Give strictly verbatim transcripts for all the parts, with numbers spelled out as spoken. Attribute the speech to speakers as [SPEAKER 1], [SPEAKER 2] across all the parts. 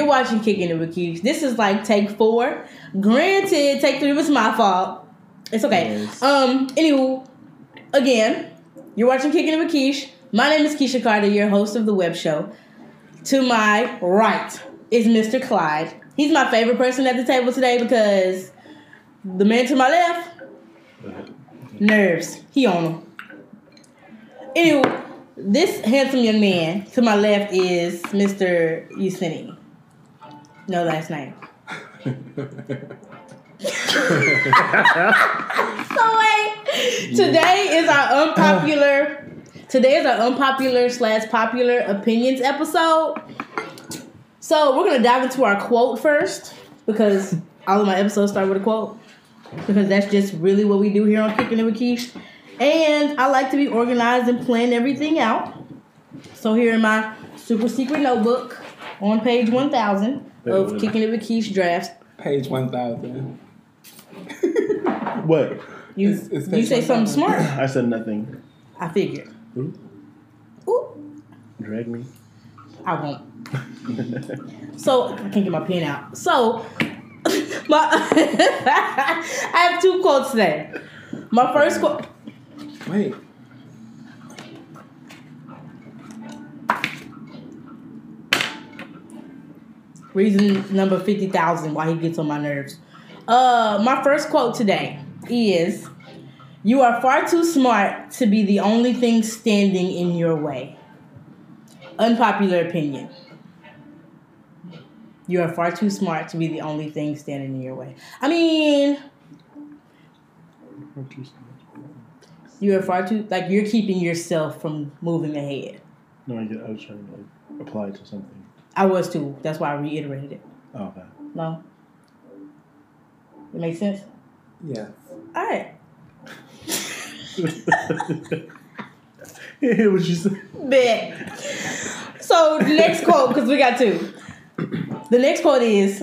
[SPEAKER 1] You're watching Kicking It with Keish. This is like take four. Granted, take three was my fault. It's okay. Yes. Um. Anywho, again, you're watching Kicking It with Keish. My name is Keisha Carter, your host of the web show. To my right is Mister Clyde. He's my favorite person at the table today because the man to my left, nerves. He on them. Anyway, this handsome young man to my left is Mister Yusini. No last name. So wait, today is our unpopular. Today is our unpopular slash popular opinions episode. So we're gonna dive into our quote first because all of my episodes start with a quote because that's just really what we do here on Kicking It with Keish. And I like to be organized and plan everything out. So here in my super secret notebook on page one thousand of Kicking It with Keish drafts.
[SPEAKER 2] Page one thousand.
[SPEAKER 3] What?
[SPEAKER 1] You, it's, it's you say something smart.
[SPEAKER 3] I said nothing.
[SPEAKER 1] I figured.
[SPEAKER 3] Ooh.
[SPEAKER 1] Ooh.
[SPEAKER 3] Drag me.
[SPEAKER 1] I won't. So, I can't get my pen out. So, my I have two quotes today. My first quote.
[SPEAKER 2] Wait.
[SPEAKER 1] Reason number fifty thousand why he gets on my nerves. Uh, my first quote today is, "You are far too smart to be the only thing standing in your way." Unpopular opinion. You are far too smart to be the only thing standing in your way. I mean, you are far too, like, you're keeping yourself from moving ahead.
[SPEAKER 3] No, I, get, I was trying to like, apply it to something. I
[SPEAKER 1] was too. That's why I reiterated it.
[SPEAKER 3] Oh, okay.
[SPEAKER 1] No? It makes sense?
[SPEAKER 2] Yeah.
[SPEAKER 1] All right.
[SPEAKER 3] Hear what you said.
[SPEAKER 1] Bet. So, the next quote, because we got two. The next quote is,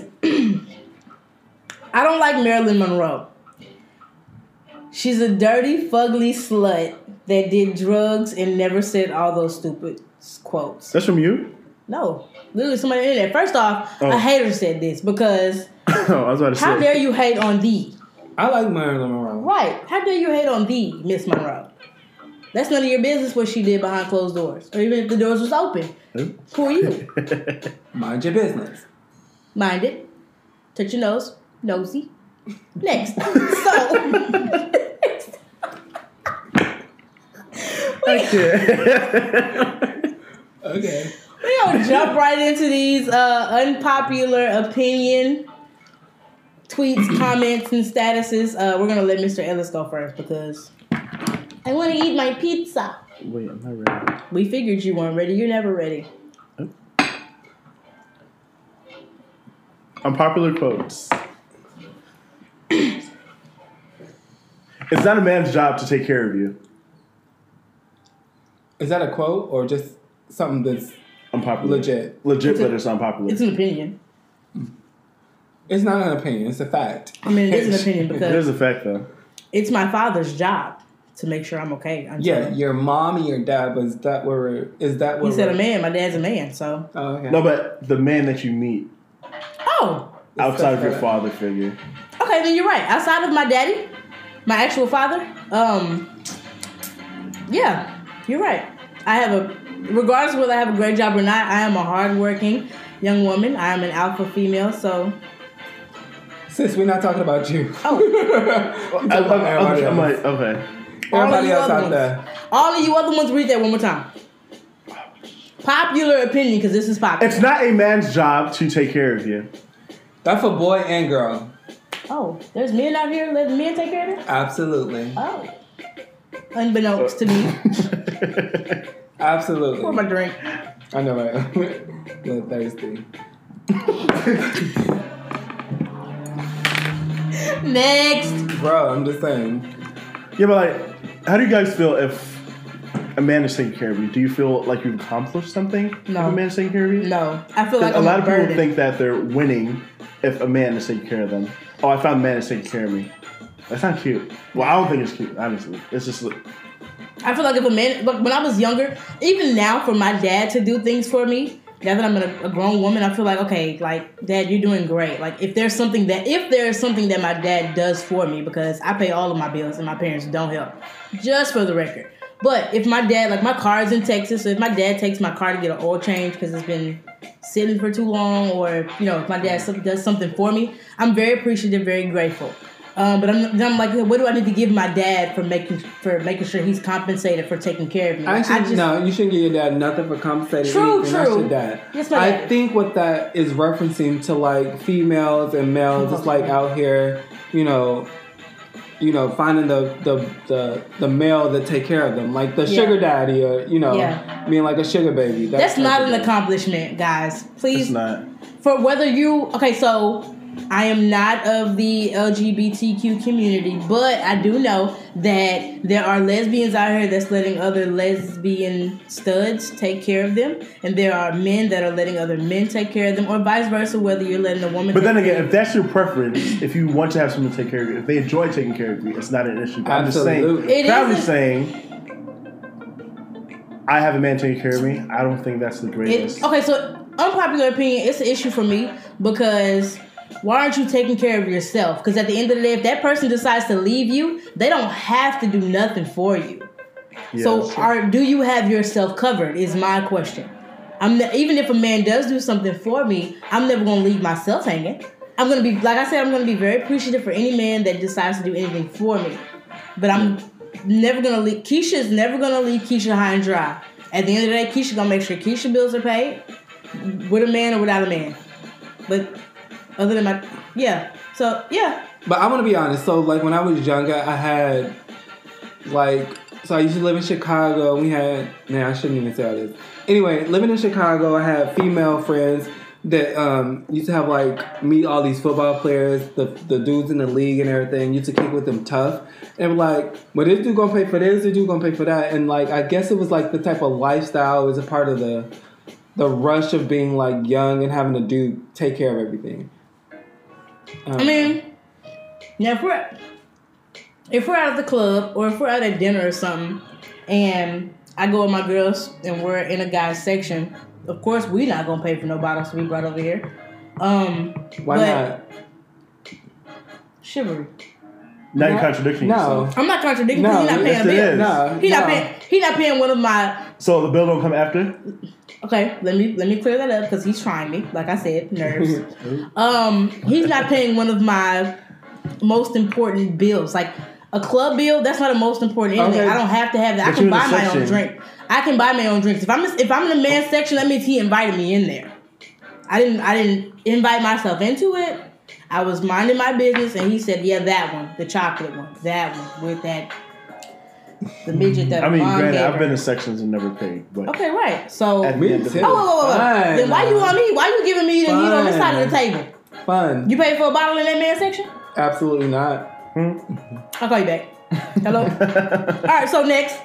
[SPEAKER 1] "I don't like Marilyn Monroe. She's a dirty, fugly slut that did drugs and never said all those stupid quotes."
[SPEAKER 3] That's from you?
[SPEAKER 1] No. Literally somebody on the internet. First off, oh. a hater said this because
[SPEAKER 3] oh, I was about to
[SPEAKER 1] how
[SPEAKER 3] say.
[SPEAKER 1] dare you hate on thee?
[SPEAKER 2] I like Marilyn Monroe.
[SPEAKER 1] Right. How dare you hate on thee, Miss Monroe? That's none of your business what she did behind closed doors. Or even if the doors was open. Who, Who are you?
[SPEAKER 2] Mind your business.
[SPEAKER 1] Mind it. Touch your nose. Nosy. Next. So.
[SPEAKER 3] Okay.
[SPEAKER 2] Okay.
[SPEAKER 1] We're going to jump right into these uh, unpopular opinion tweets, comments, and statuses. Uh, we're going to let Mister Ellis go first because I want to eat my pizza.
[SPEAKER 3] Wait, I'm not ready.
[SPEAKER 1] We figured you weren't ready. You're never ready.
[SPEAKER 3] Oh. Unpopular quotes. It's not a man's job to take care of you.
[SPEAKER 2] Is that a quote or just something that's
[SPEAKER 3] unpopular?
[SPEAKER 2] Legit.
[SPEAKER 3] Legit,
[SPEAKER 1] it's
[SPEAKER 3] but
[SPEAKER 1] a,
[SPEAKER 3] it's unpopular.
[SPEAKER 1] It's an opinion.
[SPEAKER 2] It's not an opinion. It's a fact.
[SPEAKER 1] I mean, it is an opinion because...
[SPEAKER 3] It is a fact, though.
[SPEAKER 1] It's my father's job to make sure I'm okay. I'm
[SPEAKER 2] yeah,
[SPEAKER 1] sorry.
[SPEAKER 2] Your mom and your dad, was that where... Is that where...
[SPEAKER 1] He said a man. My dad's a man, so...
[SPEAKER 2] Oh, okay.
[SPEAKER 3] No, but the man that you meet.
[SPEAKER 1] Oh!
[SPEAKER 3] Outside of your father figure.
[SPEAKER 1] Okay, then you're right. Outside of my daddy, my actual father, um... yeah, you're right. I have a... Regardless of whether I have a great job or not, I am a hardworking young woman. I am an alpha female, so...
[SPEAKER 2] Sis, we're not talking about you.
[SPEAKER 1] Oh.
[SPEAKER 3] well, I, I, I, I'm like, okay.
[SPEAKER 2] Everybody else out there.
[SPEAKER 1] All of you other ones, read that one more time. Popular opinion, because this is popular.
[SPEAKER 3] It's not a man's job to take care of you.
[SPEAKER 2] That's for boy and girl.
[SPEAKER 1] Oh, there's men out here letting men take care of it?
[SPEAKER 2] Absolutely.
[SPEAKER 1] Oh. Unbeknownst to me.
[SPEAKER 2] Absolutely.
[SPEAKER 1] Pour my drink.
[SPEAKER 2] I know, right? A little thirsty.
[SPEAKER 1] Next.
[SPEAKER 2] Bro, I'm just saying.
[SPEAKER 3] Yeah, but like, how do you guys feel if a man is taking care of you? Do you feel like you've accomplished something
[SPEAKER 1] no.
[SPEAKER 3] if a man is taking care of you?
[SPEAKER 1] No. I feel like
[SPEAKER 3] a
[SPEAKER 1] I'm
[SPEAKER 3] lot of
[SPEAKER 1] burdened.
[SPEAKER 3] people think that they're winning if a man is taking care of them. Oh, I found a man is taking care of me. That's not cute. Well, I don't think it's cute, honestly. It's just...
[SPEAKER 1] I feel like if a man... Look, when I was younger, even now for my dad to do things for me, now that I'm a, a grown woman, I feel like, okay, like, Dad, you're doing great. Like, if there's something that, if there's something that my dad does for me, because I pay all of my bills and my parents don't help, just for the record. But if my dad, like, my car is in Texas, so if my dad takes my car to get an oil change because it's been sitting for too long, or, you know, if my dad does something for me, I'm very appreciative, very grateful. Um, but I'm, then I'm like, what do I need to give my dad for making for making sure he's compensated for taking care of me?
[SPEAKER 2] Actually,
[SPEAKER 1] I just,
[SPEAKER 2] no, you shouldn't give your dad nothing for compensating
[SPEAKER 1] True,
[SPEAKER 2] anything.
[SPEAKER 1] true.
[SPEAKER 2] That's your dad.
[SPEAKER 1] Yes, my
[SPEAKER 2] I
[SPEAKER 1] dad.
[SPEAKER 2] think what that is referencing to, like, females and males, it's like out here, you know, you know, finding the the the, the male that take care of them, like the
[SPEAKER 1] Yeah.
[SPEAKER 2] sugar daddy, or, you know,
[SPEAKER 1] Yeah.
[SPEAKER 2] being like a sugar baby. That
[SPEAKER 1] That's
[SPEAKER 2] type
[SPEAKER 1] not
[SPEAKER 2] of
[SPEAKER 1] an
[SPEAKER 2] thing.
[SPEAKER 1] accomplishment, guys. Please.
[SPEAKER 3] It's not.
[SPEAKER 1] For whether you okay, so I am not of the L G B T Q community, but I do know that there are lesbians out here that's letting other lesbian studs take care of them, and there are men that are letting other men take care of them, or vice versa. Whether you're letting a woman,
[SPEAKER 3] But
[SPEAKER 1] take
[SPEAKER 3] then
[SPEAKER 1] care
[SPEAKER 3] again, if that's your preference, if you want to have someone take care of you, if they enjoy taking care of you, it's not an issue. But I'm just
[SPEAKER 2] Absolutely.
[SPEAKER 3] saying,
[SPEAKER 1] It
[SPEAKER 3] proudly
[SPEAKER 1] isn't-
[SPEAKER 3] saying, I have a man taking care of me. I don't think that's the greatest.
[SPEAKER 1] It, okay, so unpopular opinion, it's an issue for me because why aren't you taking care of yourself? Because at the end of the day, if that person decides to leave you, they don't have to do nothing for you.
[SPEAKER 3] Yeah,
[SPEAKER 1] so,
[SPEAKER 3] that's true.
[SPEAKER 1] are do you have yourself covered? Is my question. I'm ne- even if a man does do something for me, I'm never gonna leave myself hanging. I'm gonna be like I said, I'm gonna be very appreciative for any man that decides to do anything for me. But I'm never gonna leave. Keisha's never gonna leave Keisha high and dry. At the end of the day, Keisha gonna make sure Keisha bills are paid, with a man or without a man. But other than my, yeah. So yeah,
[SPEAKER 2] But I want to be honest. So, like, when I was younger, I had, like, so I used to live in Chicago. We had, man, I shouldn't even say all this. Anyway, living in Chicago, I had female friends that um, used to have, like, meet all these football players, the the dudes in the league and everything. Used to kick with them tough. And, like, well, this dude gonna pay for this, this dude gonna pay for that. And, like, I guess it was, like, the type of lifestyle is a part of the the rush of being, like, young and having to do, take care of everything. Um,
[SPEAKER 1] I mean, now if we're if we're out at the club or if we're out at dinner or something, and I go with my girls and we're in a guy's section, of course we not gonna pay for no bottles to be brought over here. Um,
[SPEAKER 2] why
[SPEAKER 1] but
[SPEAKER 2] not?
[SPEAKER 1] Chivalry.
[SPEAKER 3] Now you're
[SPEAKER 2] No.
[SPEAKER 3] contradicting
[SPEAKER 2] No.
[SPEAKER 3] yourself.
[SPEAKER 1] I'm not contradicting.
[SPEAKER 2] No,
[SPEAKER 1] No, he's not paying
[SPEAKER 3] yes,
[SPEAKER 1] a
[SPEAKER 3] it
[SPEAKER 1] bill.
[SPEAKER 3] is.
[SPEAKER 2] No,
[SPEAKER 1] He not
[SPEAKER 2] no.
[SPEAKER 1] paying. He not paying one of my.
[SPEAKER 3] So the bill don't come after?
[SPEAKER 1] Okay, let me let me clear that up because he's trying me. Like I said, nerves. um, he's not paying one of my most important bills. Like a club bill, that's not the most important anything.
[SPEAKER 2] Okay.
[SPEAKER 1] I don't have to have that.
[SPEAKER 3] But
[SPEAKER 1] I can
[SPEAKER 3] you in the
[SPEAKER 1] buy my own
[SPEAKER 3] section.
[SPEAKER 1] drink. I can buy my own drinks. If I'm if I'm in the men's section, that means he invited me in there. I didn't I didn't invite myself into it. I was minding my business, and he said, "Yeah, that one, the chocolate one, that one with that the midget that."
[SPEAKER 3] I mean,
[SPEAKER 1] mom
[SPEAKER 3] granted,
[SPEAKER 1] gave
[SPEAKER 3] I've
[SPEAKER 1] her."
[SPEAKER 3] been in sections and never paid. But
[SPEAKER 1] Okay, right. So.
[SPEAKER 3] At
[SPEAKER 2] Me
[SPEAKER 3] the end of
[SPEAKER 2] too.
[SPEAKER 3] the
[SPEAKER 1] Oh, whoa, whoa, whoa, whoa.
[SPEAKER 2] Fine,
[SPEAKER 1] Then why you
[SPEAKER 2] man.
[SPEAKER 1] on me? Why you giving me the heat on this side of the table?
[SPEAKER 2] Fun.
[SPEAKER 1] You paid for a bottle in that man's section?
[SPEAKER 2] Absolutely not.
[SPEAKER 1] I'll call you back. Hello? Alright, so next.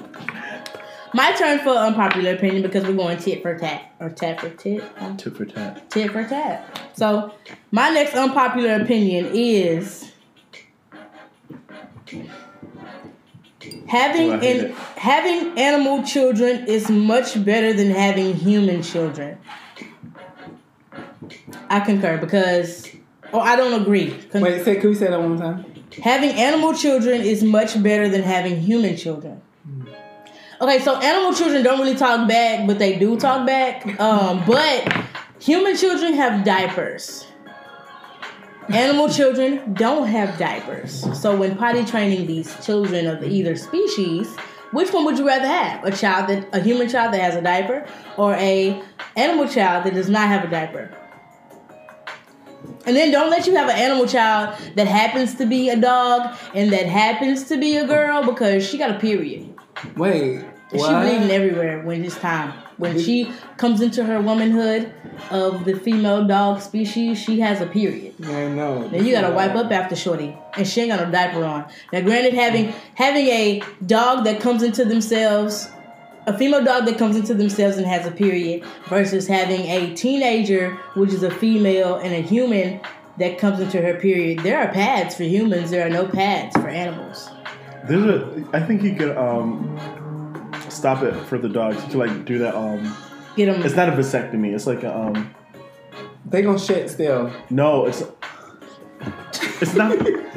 [SPEAKER 1] My turn for unpopular opinion because we're going tit for tat. Or tat for tit. Um,
[SPEAKER 3] tit for tat.
[SPEAKER 1] tit for tat. So, my next unpopular opinion is having
[SPEAKER 3] Ooh, I hate
[SPEAKER 1] an,
[SPEAKER 3] it.
[SPEAKER 1] having animal children is much better than having human children. I concur because, or I don't agree. Con-
[SPEAKER 2] Wait, say, can we say that one more time?
[SPEAKER 1] Having animal children is much better than having human children. Okay, so animal children don't really talk back, but they do talk back. Um, but human children have diapers. Animal children don't have diapers. So when potty training these children of either species, which one would you rather have? A child that a human child that has a diaper, or a animal child that does not have a diaper? And then don't let you have an animal child that happens to be a dog and that happens to be a girl because she got a period.
[SPEAKER 2] Wait,
[SPEAKER 1] And she
[SPEAKER 2] what?
[SPEAKER 1] bleeding everywhere when it's time. When she comes into her womanhood of the female dog species, she has a period.
[SPEAKER 2] I know.
[SPEAKER 1] Then you gotta wipe up after shorty, and she ain't got no diaper on. Now, granted, having having a dog that comes into themselves, a female dog that comes into themselves and has a period, versus having a teenager, which is a female, and a human that comes into her period. There are pads for humans. There are no pads for animals.
[SPEAKER 3] There's a. I think you could um stop it for the dogs. You could like do that um
[SPEAKER 1] Get them.
[SPEAKER 3] It's not a vasectomy. It's like a um.
[SPEAKER 2] They gonna shit still.
[SPEAKER 3] No, it's. It's not.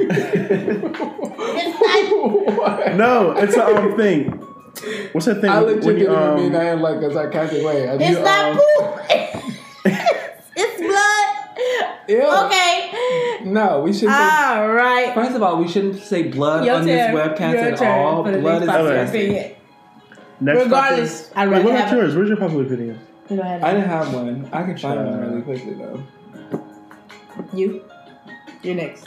[SPEAKER 3] No, it's a um thing. What's that thing?
[SPEAKER 2] I
[SPEAKER 3] when
[SPEAKER 2] legit
[SPEAKER 3] you,
[SPEAKER 2] didn't
[SPEAKER 3] um,
[SPEAKER 2] mean that in like a sarcastic way. I
[SPEAKER 1] It's
[SPEAKER 2] do,
[SPEAKER 1] not
[SPEAKER 2] um,
[SPEAKER 1] poop. It's blood.
[SPEAKER 2] Ew.
[SPEAKER 1] Okay.
[SPEAKER 2] No, we shouldn't. say,
[SPEAKER 1] All right.
[SPEAKER 2] first of all, we shouldn't say blood
[SPEAKER 1] Your
[SPEAKER 2] on
[SPEAKER 1] turn.
[SPEAKER 2] this webcast
[SPEAKER 1] Your
[SPEAKER 2] at
[SPEAKER 1] turn
[SPEAKER 2] all.
[SPEAKER 1] for the
[SPEAKER 2] Blood is
[SPEAKER 1] next popular
[SPEAKER 2] disgusting.
[SPEAKER 1] opinion.
[SPEAKER 3] next
[SPEAKER 1] Regardless,
[SPEAKER 3] popular-
[SPEAKER 1] I'd
[SPEAKER 3] Wait,
[SPEAKER 1] rather
[SPEAKER 3] what about
[SPEAKER 1] have-
[SPEAKER 3] yours? Where's your popular opinion?
[SPEAKER 1] You don't have
[SPEAKER 2] I
[SPEAKER 1] it.
[SPEAKER 2] didn't have one. I can find one really quickly though.
[SPEAKER 1] You. You're next.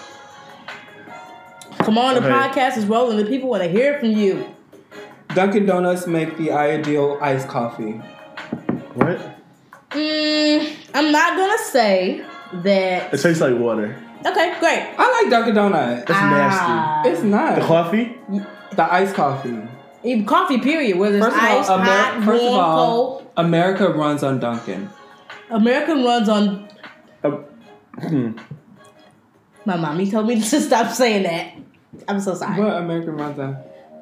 [SPEAKER 1] Come on, the
[SPEAKER 3] Okay.
[SPEAKER 1] podcast is rolling. The people want to hear from you.
[SPEAKER 2] Dunkin' Donuts make the ideal iced coffee.
[SPEAKER 3] What?
[SPEAKER 1] Mm, I'm not gonna say that.
[SPEAKER 3] It tastes like water.
[SPEAKER 1] Okay, great.
[SPEAKER 2] I like Dunkin' Donuts.
[SPEAKER 3] It's nasty.
[SPEAKER 1] Ah.
[SPEAKER 2] It's not.
[SPEAKER 3] The coffee?
[SPEAKER 2] The iced coffee.
[SPEAKER 1] Even coffee, period. Whether it's
[SPEAKER 2] First of
[SPEAKER 1] iced,
[SPEAKER 2] all, Amer-
[SPEAKER 1] hot,
[SPEAKER 2] first
[SPEAKER 1] warm,
[SPEAKER 2] of all,
[SPEAKER 1] cold.
[SPEAKER 2] America runs on Dunkin'.
[SPEAKER 1] American runs on.
[SPEAKER 3] Uh, hmm.
[SPEAKER 1] My mommy told me to stop saying that. I'm so sorry.
[SPEAKER 2] What American runs on?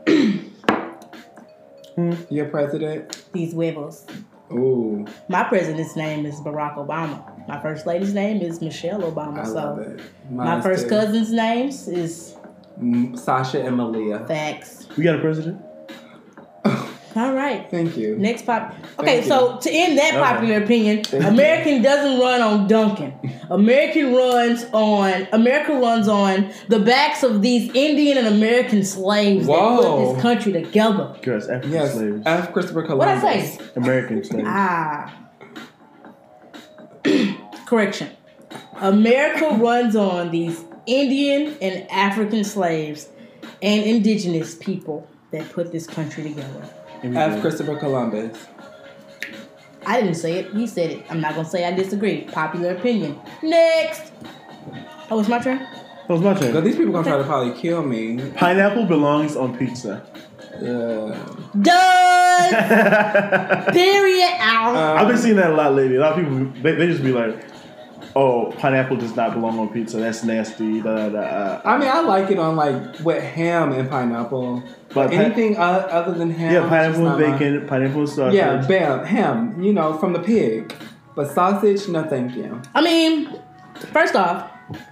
[SPEAKER 3] Hmm.
[SPEAKER 2] Your president?
[SPEAKER 1] These huevos.
[SPEAKER 2] Ooh,
[SPEAKER 1] My president's name is Barack Obama. My first lady's name is Michelle Obama.
[SPEAKER 2] I
[SPEAKER 1] so
[SPEAKER 2] love it.
[SPEAKER 1] my
[SPEAKER 2] Mine
[SPEAKER 1] first
[SPEAKER 2] too.
[SPEAKER 1] cousin's names is
[SPEAKER 2] Mm, Sasha and Malia.
[SPEAKER 1] Facts.
[SPEAKER 3] We got a president?
[SPEAKER 1] All right.
[SPEAKER 2] Thank you.
[SPEAKER 1] Next pop. Okay,
[SPEAKER 2] Thank
[SPEAKER 1] so to end that
[SPEAKER 3] Okay.
[SPEAKER 1] popular opinion,
[SPEAKER 2] Thank
[SPEAKER 1] American doesn't run on Dunkin'. American runs on America runs on the backs of these Indian and American slaves that
[SPEAKER 2] Whoa.
[SPEAKER 1] put this country together.
[SPEAKER 3] Girls, African
[SPEAKER 2] Yes,
[SPEAKER 3] slaves.
[SPEAKER 2] F. Christopher
[SPEAKER 1] What
[SPEAKER 2] Columbus.
[SPEAKER 1] I say?
[SPEAKER 3] American slaves.
[SPEAKER 1] Ah. Correction. America runs on these Indian and African slaves and indigenous people that put this country together.
[SPEAKER 2] F. Christopher Columbus.
[SPEAKER 1] I didn't say it. He said it. I'm not going to say I disagree. Popular opinion. Next. Oh, it's my turn?
[SPEAKER 3] That was my
[SPEAKER 2] But
[SPEAKER 3] turn.
[SPEAKER 2] these people gonna try to probably kill me.
[SPEAKER 3] Pineapple belongs on pizza.
[SPEAKER 2] Yeah.
[SPEAKER 1] Done. Period. Ow.
[SPEAKER 2] Um,
[SPEAKER 3] I've been seeing that a lot lately. A lot of people, they, they just be like, oh, pineapple does not belong on pizza. That's nasty. Da, da, da. uh,
[SPEAKER 2] I mean, I like it on like with ham and pineapple.
[SPEAKER 3] But
[SPEAKER 2] But anything o- other than ham.
[SPEAKER 3] Yeah,
[SPEAKER 2] it's
[SPEAKER 3] pineapple
[SPEAKER 2] just
[SPEAKER 3] and
[SPEAKER 2] not
[SPEAKER 3] bacon, pineapple and
[SPEAKER 2] my-
[SPEAKER 3] sausage.
[SPEAKER 2] Yeah, bam, ham. You know, from the pig. But sausage, no, thank you.
[SPEAKER 1] I mean, first off,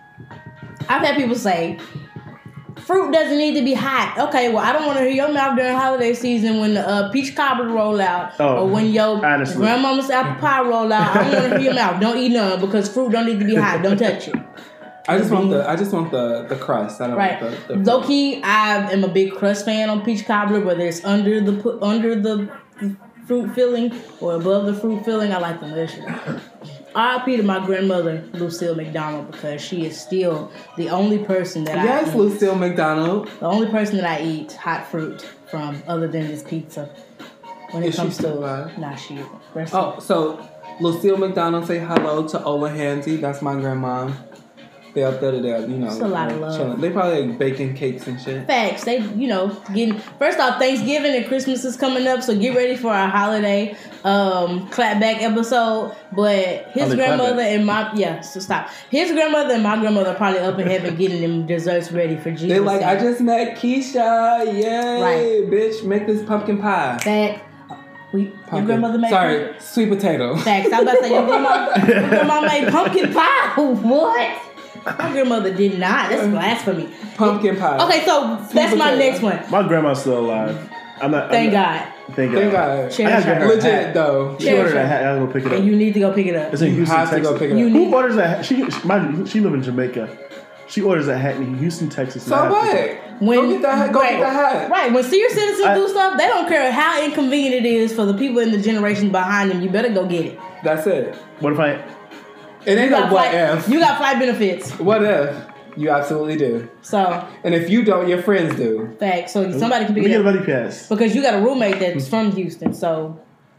[SPEAKER 1] I've had people say, fruit doesn't need to be hot. Okay, well, I don't want to hear your mouth during holiday season when the uh, peach cobbler roll out
[SPEAKER 3] Oh,
[SPEAKER 1] or when your
[SPEAKER 3] honestly.
[SPEAKER 1] grandmama's apple pie roll out. I don't want to hear your mouth. Don't eat none because fruit don't need to be hot. Don't touch it.
[SPEAKER 2] I just want the I just want the, the crust. I don't
[SPEAKER 1] Right.
[SPEAKER 2] want the, the
[SPEAKER 1] Low key, I am a big crust fan on peach cobbler, whether it's under the pu- under the fruit filling or above the fruit filling. I like the mushy. R I P to my grandmother, Lucille McDonald, because she is still the only person that I
[SPEAKER 2] Yes,
[SPEAKER 1] eat.
[SPEAKER 2] Lucille McDonald.
[SPEAKER 1] The only person that I eat hot fruit from, other than this pizza. When it
[SPEAKER 2] Is she
[SPEAKER 1] comes
[SPEAKER 2] still
[SPEAKER 1] to,
[SPEAKER 2] alive?
[SPEAKER 1] Nah, she isn't. Rest
[SPEAKER 2] Oh, so Lucille McDonald say hello to Ola Hansy. That's my grandma. They up there, they you know.
[SPEAKER 1] It's a lot of love.
[SPEAKER 2] chilling. They probably like baking cakes and shit.
[SPEAKER 1] Facts. They, you know, getting first off, Thanksgiving and Christmas is coming up, so get ready for our holiday um clapback episode. But his
[SPEAKER 3] Holiday
[SPEAKER 1] grandmother
[SPEAKER 3] clapback.
[SPEAKER 1] and my yeah, so stop. His grandmother and my grandmother are probably up in heaven getting them desserts ready for Jesus.
[SPEAKER 2] They like, I just met Keisha. Yay,
[SPEAKER 1] Right.
[SPEAKER 2] bitch, make this pumpkin pie.
[SPEAKER 1] Fact. We, your
[SPEAKER 2] Pumpkin.
[SPEAKER 1] grandmother made
[SPEAKER 2] Sorry, sweet potato.
[SPEAKER 1] Facts. I was about to say your grandma, your grandma made pumpkin pie. What? My grandmother did not. That's blasphemy.
[SPEAKER 2] Pumpkin pie.
[SPEAKER 1] Okay, so that's my
[SPEAKER 2] potato.
[SPEAKER 1] next one.
[SPEAKER 3] My grandma's still alive. I'm not.
[SPEAKER 1] Thank
[SPEAKER 3] I'm not,
[SPEAKER 1] God.
[SPEAKER 3] Thank God.
[SPEAKER 2] Thank God.
[SPEAKER 1] Cherish
[SPEAKER 3] I gotta get
[SPEAKER 1] her.
[SPEAKER 3] her a
[SPEAKER 2] Legit
[SPEAKER 3] hat.
[SPEAKER 2] though.
[SPEAKER 3] She
[SPEAKER 1] Cherish
[SPEAKER 3] ordered
[SPEAKER 1] her.
[SPEAKER 3] a hat. I gotta go pick it up.
[SPEAKER 1] And you need to go pick it up.
[SPEAKER 3] It's in
[SPEAKER 2] You
[SPEAKER 3] Houston,
[SPEAKER 2] have to
[SPEAKER 3] Texas.
[SPEAKER 2] go pick it
[SPEAKER 1] You
[SPEAKER 2] up.
[SPEAKER 1] need-
[SPEAKER 3] Who orders a hat? She, she, mind you, she live in Jamaica. She orders a hat in Houston, Texas. and I
[SPEAKER 2] So
[SPEAKER 3] have to
[SPEAKER 2] what?
[SPEAKER 3] go.
[SPEAKER 1] When,
[SPEAKER 2] go get that hat. Go
[SPEAKER 1] right,
[SPEAKER 2] get that hat.
[SPEAKER 1] Right. When senior citizens
[SPEAKER 3] I-
[SPEAKER 1] do stuff, they don't care how inconvenient it is for the people in the generation behind them. You better go get it.
[SPEAKER 2] That's it.
[SPEAKER 3] What if I?
[SPEAKER 2] It
[SPEAKER 1] You
[SPEAKER 2] ain't no
[SPEAKER 1] got
[SPEAKER 2] what
[SPEAKER 1] flight,
[SPEAKER 2] if.
[SPEAKER 1] you got flight benefits.
[SPEAKER 2] What if? You absolutely do.
[SPEAKER 1] So,
[SPEAKER 2] And if you don't, your friends do.
[SPEAKER 1] fact. So somebody can
[SPEAKER 3] We
[SPEAKER 1] pick
[SPEAKER 3] get
[SPEAKER 1] it
[SPEAKER 3] a
[SPEAKER 1] up.
[SPEAKER 3] buddy pass.
[SPEAKER 1] Because you got a roommate that's from Houston. So,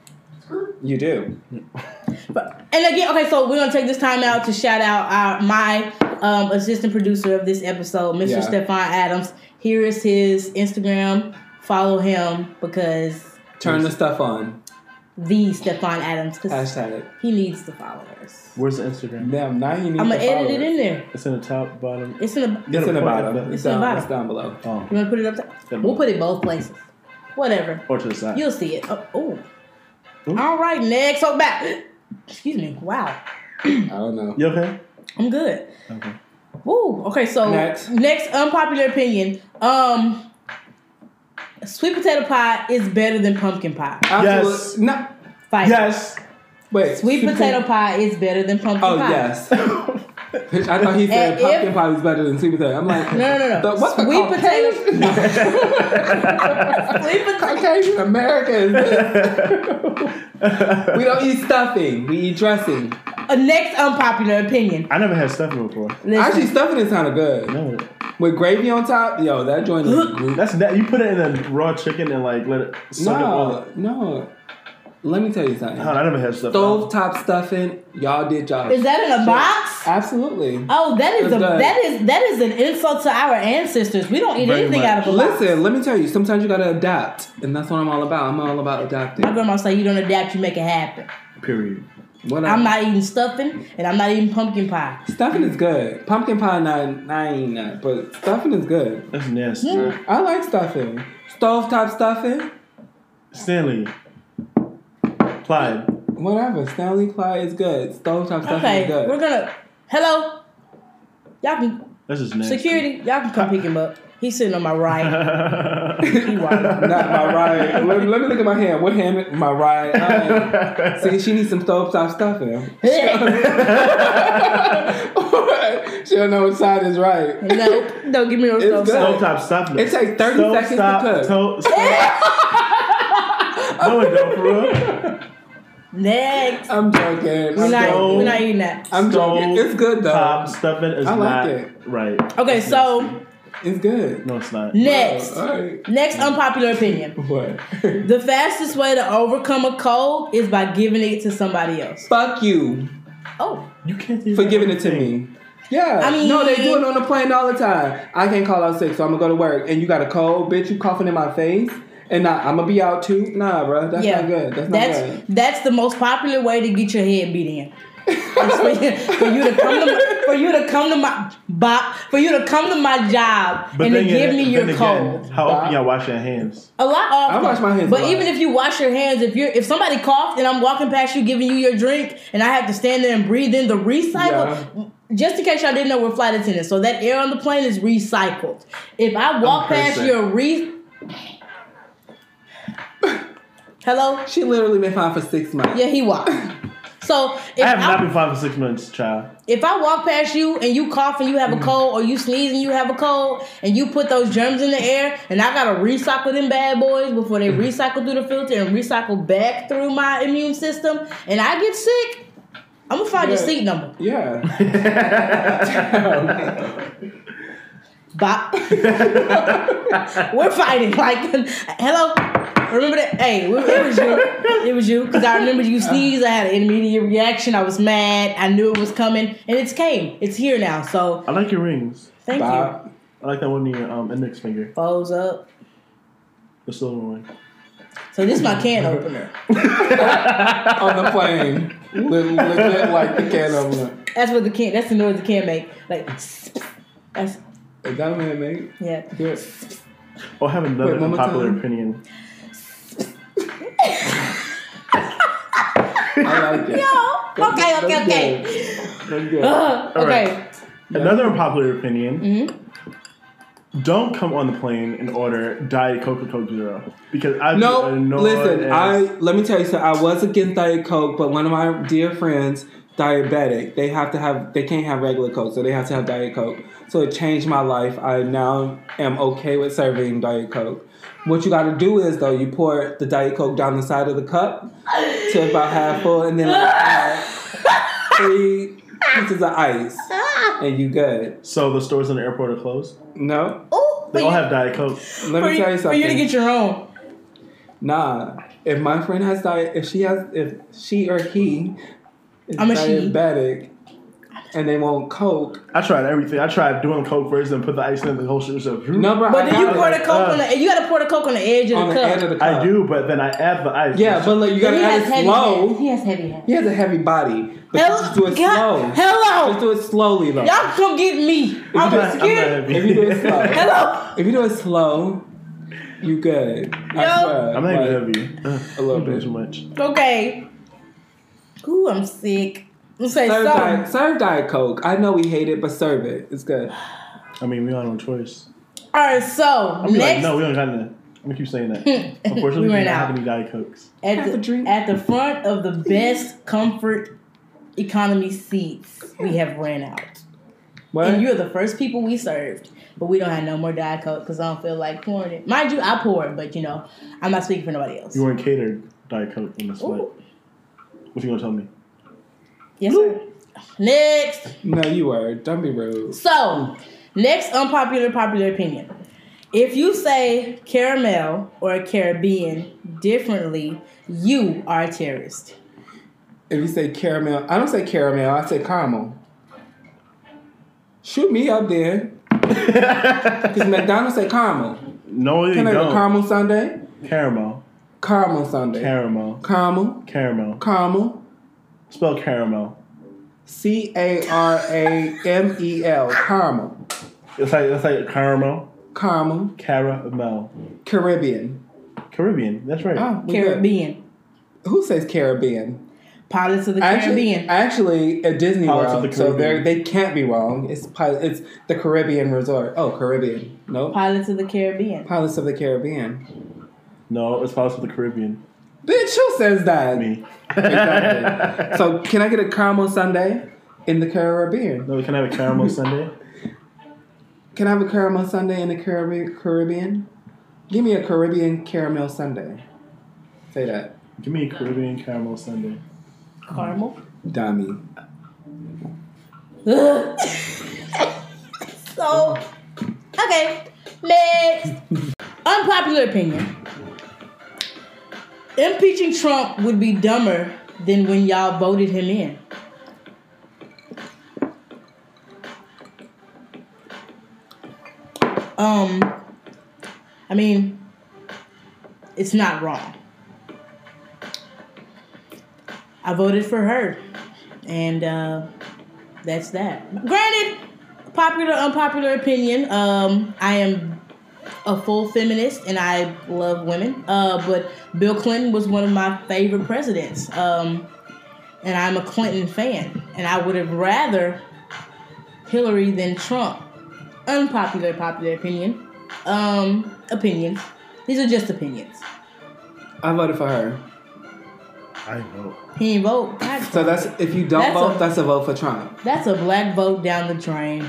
[SPEAKER 2] You do.
[SPEAKER 1] but, and again, okay, so we're going to take this time out to shout out our my um, assistant producer of this episode, Mister
[SPEAKER 2] Yeah.
[SPEAKER 1] Stefan Adams. Here is his Instagram. Follow him because
[SPEAKER 2] Turn the stuff on.
[SPEAKER 1] the Stefan Adams, because
[SPEAKER 2] Hashtag.
[SPEAKER 1] he needs the followers.
[SPEAKER 3] Where's the Instagram?
[SPEAKER 2] Damn, now you need
[SPEAKER 1] I'm going
[SPEAKER 2] to
[SPEAKER 1] to edit
[SPEAKER 2] follow
[SPEAKER 1] it in there.
[SPEAKER 3] It's in the top, bottom.
[SPEAKER 1] It's in the.
[SPEAKER 2] It's in the
[SPEAKER 3] Gotta
[SPEAKER 2] bottom.
[SPEAKER 3] put it-
[SPEAKER 2] It's
[SPEAKER 1] in the
[SPEAKER 2] down,
[SPEAKER 1] bottom.
[SPEAKER 2] it's down below.
[SPEAKER 3] Oh,
[SPEAKER 1] You want to put it up top?
[SPEAKER 3] Yeah.
[SPEAKER 1] We'll put it both places. Whatever.
[SPEAKER 3] or to the side.
[SPEAKER 1] You'll see it. Oh, oh. All right, next. So back. Excuse me. Wow.
[SPEAKER 2] I don't know.
[SPEAKER 3] You okay?
[SPEAKER 1] I'm good.
[SPEAKER 3] Okay.
[SPEAKER 1] Woo. Okay, so
[SPEAKER 2] Next.
[SPEAKER 1] next unpopular opinion. Um, sweet potato pie is better than pumpkin pie.
[SPEAKER 2] Absolutely.
[SPEAKER 3] Yes.
[SPEAKER 2] No.
[SPEAKER 1] Fight.
[SPEAKER 3] Yes.
[SPEAKER 2] Wait.
[SPEAKER 1] Sweet potato pie is better than pumpkin
[SPEAKER 2] Oh,
[SPEAKER 1] pie.
[SPEAKER 2] yes. Bitch, I thought he said
[SPEAKER 1] And
[SPEAKER 2] pumpkin
[SPEAKER 1] if-
[SPEAKER 2] pie was better than sweet potato. I'm like,
[SPEAKER 1] No, no, no, no.
[SPEAKER 2] The, what's the
[SPEAKER 1] Sweet potato.
[SPEAKER 2] Caucasian?
[SPEAKER 1] Sweet potato.
[SPEAKER 2] Caucasian America is this. We don't eat stuffing. We eat dressing.
[SPEAKER 1] A next unpopular opinion.
[SPEAKER 3] I never had stuffing before.
[SPEAKER 1] Listen,
[SPEAKER 2] Actually, stuffing is kind of good.
[SPEAKER 3] No.
[SPEAKER 2] With gravy on top, yo, that joint is good.
[SPEAKER 3] That's that. You put it in a raw chicken and like let it suck up all
[SPEAKER 2] No,
[SPEAKER 3] the.
[SPEAKER 2] no. Let me tell you something.
[SPEAKER 3] Oh, I never had stuffing.
[SPEAKER 2] Stovetop stuffing, y'all did y'all.
[SPEAKER 1] is that in a box?
[SPEAKER 2] Absolutely.
[SPEAKER 1] Oh, that is
[SPEAKER 2] It's
[SPEAKER 1] a
[SPEAKER 2] good.
[SPEAKER 1] that is that is an insult to our ancestors. We don't eat
[SPEAKER 3] Very
[SPEAKER 1] anything
[SPEAKER 3] much.
[SPEAKER 1] out of a box.
[SPEAKER 2] Listen, let me tell you, sometimes you gotta adapt. And that's what I'm all about. I'm all about adapting.
[SPEAKER 1] My grandma say you don't adapt, you make it happen.
[SPEAKER 3] Period.
[SPEAKER 2] Whatever.
[SPEAKER 1] I'm not eating stuffing, and I'm not eating pumpkin pie.
[SPEAKER 2] Stuffing is good. Pumpkin pie, not, I ain't that. But stuffing is good.
[SPEAKER 3] That's nasty.
[SPEAKER 1] Mm.
[SPEAKER 2] I like stuffing. Stovetop stuffing,
[SPEAKER 3] Stanley. Clyde.
[SPEAKER 2] whatever. Stanley Clyde is good. Stovetop stuffing
[SPEAKER 1] Okay,
[SPEAKER 2] is good.
[SPEAKER 1] we're gonna. Hello, y'all can
[SPEAKER 3] That's just nasty.
[SPEAKER 1] security. Y'all can come pick him up. He's sitting on my right. He wild.
[SPEAKER 2] Not my right. Let, let me look at my hand. What hand? My right. Alright. See, she needs some stovetop stuffing. She don't know which side is right.
[SPEAKER 1] Nope, don't give me no
[SPEAKER 2] It's
[SPEAKER 1] stuff.
[SPEAKER 2] good.
[SPEAKER 3] Stovetop stuffing.
[SPEAKER 2] It takes thirty
[SPEAKER 3] Stove
[SPEAKER 2] seconds
[SPEAKER 3] stop,
[SPEAKER 2] to cook.
[SPEAKER 3] To- stove- no, it don't, for real.
[SPEAKER 1] Next,
[SPEAKER 2] I'm joking.
[SPEAKER 1] we're
[SPEAKER 2] I'm
[SPEAKER 1] not,
[SPEAKER 2] joking.
[SPEAKER 1] we're not eating that.
[SPEAKER 2] I'm joking. It's good though.
[SPEAKER 3] Top stuffing is
[SPEAKER 2] I like
[SPEAKER 3] not
[SPEAKER 2] it.
[SPEAKER 3] right.
[SPEAKER 1] Okay,
[SPEAKER 3] That's
[SPEAKER 1] so
[SPEAKER 3] nasty.
[SPEAKER 2] It's good.
[SPEAKER 3] No, it's not.
[SPEAKER 1] next,
[SPEAKER 2] Oh, alright.
[SPEAKER 1] next unpopular opinion.
[SPEAKER 2] What?
[SPEAKER 1] The fastest way to overcome a cold is by giving it to somebody else.
[SPEAKER 2] Fuck you
[SPEAKER 1] Oh,
[SPEAKER 3] You can't do
[SPEAKER 2] for
[SPEAKER 3] that
[SPEAKER 2] giving it to
[SPEAKER 3] thing.
[SPEAKER 2] me. Yeah.
[SPEAKER 1] I mean-
[SPEAKER 2] no, they do it on the plane all the time. I can't call out sick, so I'm gonna go to work. And you got a cold, bitch. You coughing in my face, and nah, I'm gonna be out too. Nah, bro, that's
[SPEAKER 1] yeah,
[SPEAKER 2] not good. That's not
[SPEAKER 1] that's
[SPEAKER 2] good.
[SPEAKER 1] that's the most popular way to get your head beat in. It's for, you, for you to come to my, for you to come to my bop, for you to come to my job
[SPEAKER 3] But
[SPEAKER 1] and to
[SPEAKER 3] then
[SPEAKER 1] give
[SPEAKER 3] again-
[SPEAKER 1] me your
[SPEAKER 3] then
[SPEAKER 1] cold.
[SPEAKER 3] again, how often y'all wash your hands?
[SPEAKER 1] A lot often.
[SPEAKER 2] I wash my hands
[SPEAKER 1] But
[SPEAKER 2] a lot.
[SPEAKER 1] even if you wash your hands, if you're if somebody coughed and I'm walking past you giving you your drink and I have to stand there and breathe in the recycle, just in case y'all didn't know we're flight attendants, so that air on the plane is recycled. If I walk past
[SPEAKER 3] cursing.
[SPEAKER 1] your re Hello?
[SPEAKER 2] She literally been fine for six months.
[SPEAKER 1] Yeah, he walked. So if
[SPEAKER 3] I have
[SPEAKER 1] I,
[SPEAKER 3] not been fine for six months, child.
[SPEAKER 1] if I walk past you and you cough and you have a cold, or you sneeze and you have a cold, and you put those germs in the air, and I gotta recycle them bad boys before they recycle through the filter and recycle back through my immune system, and I get sick, I'm gonna find your
[SPEAKER 2] Yeah.
[SPEAKER 1] seat number.
[SPEAKER 2] Yeah.
[SPEAKER 1] Bop. We're fighting. Like, hello. Remember that? Hey, it was you. It was you. Because I remember you sneezed. I had an immediate reaction. I was mad. I knew it was coming, and it's came. It's here now. So
[SPEAKER 3] I like your rings.
[SPEAKER 1] thank
[SPEAKER 2] Bop.
[SPEAKER 1] you.
[SPEAKER 3] I like that one in your um, index finger.
[SPEAKER 1] Foes up.
[SPEAKER 3] The silver one.
[SPEAKER 1] So this is my can opener.
[SPEAKER 2] On the plane. Legit, legit like the can opener.
[SPEAKER 1] That's what the can. That's the noise the can make. Like that's
[SPEAKER 2] Is that what it made?
[SPEAKER 1] yeah.
[SPEAKER 2] Good.
[SPEAKER 3] Oh, I have another
[SPEAKER 2] Wait, one more
[SPEAKER 3] unpopular
[SPEAKER 2] time.
[SPEAKER 3] opinion.
[SPEAKER 2] I like it.
[SPEAKER 1] Yo. Okay. Okay.
[SPEAKER 2] That's
[SPEAKER 1] Okay.
[SPEAKER 2] good. That's good.
[SPEAKER 1] Uh,
[SPEAKER 3] All
[SPEAKER 1] okay.
[SPEAKER 3] right. Another unpopular opinion.
[SPEAKER 1] Mm-hmm.
[SPEAKER 3] Don't come on the plane and order Diet Coke or Coke Zero. Because I've
[SPEAKER 2] No,
[SPEAKER 3] been annoyed
[SPEAKER 2] listen.
[SPEAKER 3] as-
[SPEAKER 2] I let me tell you something. I was against Diet Coke, but one of my dear friends, diabetic, they have to have. They can't have regular Coke, so they have to have Diet Coke. So it changed my life. I now am okay with serving Diet Coke. What you got to do is though, you pour the Diet Coke down the side of the cup to about half full, and then like, add three pieces of ice, and you good.
[SPEAKER 3] So the stores in the airport are closed?
[SPEAKER 1] Ooh,
[SPEAKER 3] They
[SPEAKER 2] No,
[SPEAKER 1] for
[SPEAKER 3] all
[SPEAKER 1] you-
[SPEAKER 3] have Diet Coke.
[SPEAKER 2] let
[SPEAKER 1] for
[SPEAKER 2] me
[SPEAKER 1] you-
[SPEAKER 2] tell you
[SPEAKER 1] For
[SPEAKER 2] something.
[SPEAKER 1] you to get your own.
[SPEAKER 2] Nah, if my friend has diet, if she has, if she or he is
[SPEAKER 1] I'm a she.
[SPEAKER 2] diabetic, and they want Coke,
[SPEAKER 3] I tried everything. I tried doing Coke first and put the ice in the whole shit. was like,
[SPEAKER 2] no, bro.
[SPEAKER 1] But
[SPEAKER 2] I
[SPEAKER 1] then you
[SPEAKER 2] got
[SPEAKER 1] pour
[SPEAKER 2] it.
[SPEAKER 1] the coke
[SPEAKER 3] uh,
[SPEAKER 1] on the. You gotta pour the coke on the edge of
[SPEAKER 2] on
[SPEAKER 1] the
[SPEAKER 2] the
[SPEAKER 1] cup.
[SPEAKER 2] edge of the cup.
[SPEAKER 3] I do, but then I add the ice.
[SPEAKER 2] Yeah, but like you
[SPEAKER 1] But
[SPEAKER 2] gotta
[SPEAKER 1] he
[SPEAKER 2] add
[SPEAKER 1] has
[SPEAKER 2] it
[SPEAKER 1] heavy
[SPEAKER 2] slow.
[SPEAKER 1] hands. He has heavy hands.
[SPEAKER 2] He has a heavy body, but
[SPEAKER 1] Hello,
[SPEAKER 2] you just do it
[SPEAKER 1] God-
[SPEAKER 2] slow.
[SPEAKER 1] Hello.
[SPEAKER 2] Just do it slowly though.
[SPEAKER 1] Y'all come get me. I'm
[SPEAKER 3] I'm not, I'm not
[SPEAKER 1] scared.
[SPEAKER 3] heavy.
[SPEAKER 2] If you do it slow,
[SPEAKER 1] Hello.
[SPEAKER 2] if you do it slow, You good. I
[SPEAKER 1] Yo.
[SPEAKER 2] swear.
[SPEAKER 3] I'm not even
[SPEAKER 2] Like,
[SPEAKER 3] heavy.
[SPEAKER 2] a little
[SPEAKER 3] I'm doing
[SPEAKER 2] bit.
[SPEAKER 3] too much.
[SPEAKER 1] Okay. Ooh, I'm sick. Let's say
[SPEAKER 2] Serve
[SPEAKER 1] something.
[SPEAKER 2] Diet, serve Diet Coke. I know we hate it, but serve it. It's good.
[SPEAKER 3] I mean, we don't have no choice.
[SPEAKER 1] All right, so
[SPEAKER 3] I'm gonna be
[SPEAKER 1] next
[SPEAKER 3] like, no, we don't got none. I'm gonna keep saying that. Unfortunately,
[SPEAKER 1] We
[SPEAKER 3] we,
[SPEAKER 1] ran
[SPEAKER 3] don't
[SPEAKER 1] out.
[SPEAKER 3] have any Diet Cokes.
[SPEAKER 1] at
[SPEAKER 2] Have a
[SPEAKER 1] the
[SPEAKER 2] drink.
[SPEAKER 1] at the front of the best comfort economy seats, we have ran out.
[SPEAKER 2] What?
[SPEAKER 1] And you're the first people we served, but we don't have no more Diet Coke because I don't feel like pouring it. Mind you, I pour it, but you know, I'm not speaking for nobody else.
[SPEAKER 3] You weren't catered Diet Coke in this flight.
[SPEAKER 1] Ooh.
[SPEAKER 3] What you gonna tell me?
[SPEAKER 1] Yes, sir. Next.
[SPEAKER 2] No, you were. Don't be rude.
[SPEAKER 1] So, next unpopular popular opinion. If you say caramel or Caribbean differently, you are a terrorist.
[SPEAKER 2] If you say caramel, I don't say caramel. I say caramel. Shoot me up there. Because McDonald's say caramel.
[SPEAKER 3] No, you
[SPEAKER 2] Can I have a
[SPEAKER 3] don't.
[SPEAKER 2] caramel sundae?
[SPEAKER 3] Caramel.
[SPEAKER 2] Caramel sundae.
[SPEAKER 3] Caramel.
[SPEAKER 2] Caramel.
[SPEAKER 3] Caramel.
[SPEAKER 2] Caramel.
[SPEAKER 3] Spell caramel.
[SPEAKER 2] C A R A M E L. Caramel.
[SPEAKER 3] It's like it's like caramel.
[SPEAKER 2] Caramel.
[SPEAKER 3] Caramel.
[SPEAKER 2] Caribbean.
[SPEAKER 3] Caribbean. That's right.
[SPEAKER 2] Oh, we good.
[SPEAKER 1] Caribbean.
[SPEAKER 2] Who says Caribbean?
[SPEAKER 1] Pirates of the
[SPEAKER 2] Actually,
[SPEAKER 1] Caribbean.
[SPEAKER 2] actually, at Disney
[SPEAKER 3] Pirates of
[SPEAKER 2] World,
[SPEAKER 3] the
[SPEAKER 2] so
[SPEAKER 3] Caribbean.
[SPEAKER 2] they they can't be wrong. It's pi- it's the Caribbean Resort. Oh, Caribbean. Nope.
[SPEAKER 1] Pirates of the Caribbean.
[SPEAKER 2] Pirates of the Caribbean.
[SPEAKER 3] No, it's Pirates of the Caribbean.
[SPEAKER 2] Bitch, who says that?
[SPEAKER 3] Me.
[SPEAKER 2] Exactly. So, can I get a caramel sundae in the Caribbean?
[SPEAKER 3] No, can I have a caramel sundae?
[SPEAKER 2] Can I have a caramel sundae in the Caribbean? Caribbean? Give me a Caribbean caramel sundae. Say that.
[SPEAKER 3] Give me a Caribbean caramel sundae.
[SPEAKER 1] Caramel.
[SPEAKER 2] Dummy.
[SPEAKER 1] Ugh. So, okay. Next. Unpopular opinion. Impeaching Trump would be dumber than when y'all voted him in. Um, I mean, it's not wrong. I voted for her, and uh, that's that. Granted, popular, unpopular opinion. Um, I am a full feminist, and I love women. Uh, but Bill Clinton was one of my favorite presidents, um, and I'm a Clinton fan, and I would have rather Hillary than Trump. Unpopular, popular opinion. Um, opinions. These are just opinions.
[SPEAKER 2] I voted for her.
[SPEAKER 3] I vote.
[SPEAKER 1] He ain't vote. God,
[SPEAKER 2] So that's if you don't
[SPEAKER 1] That's
[SPEAKER 2] vote,
[SPEAKER 1] a-
[SPEAKER 2] that's a vote for Trump.
[SPEAKER 1] that's a black vote down the drain.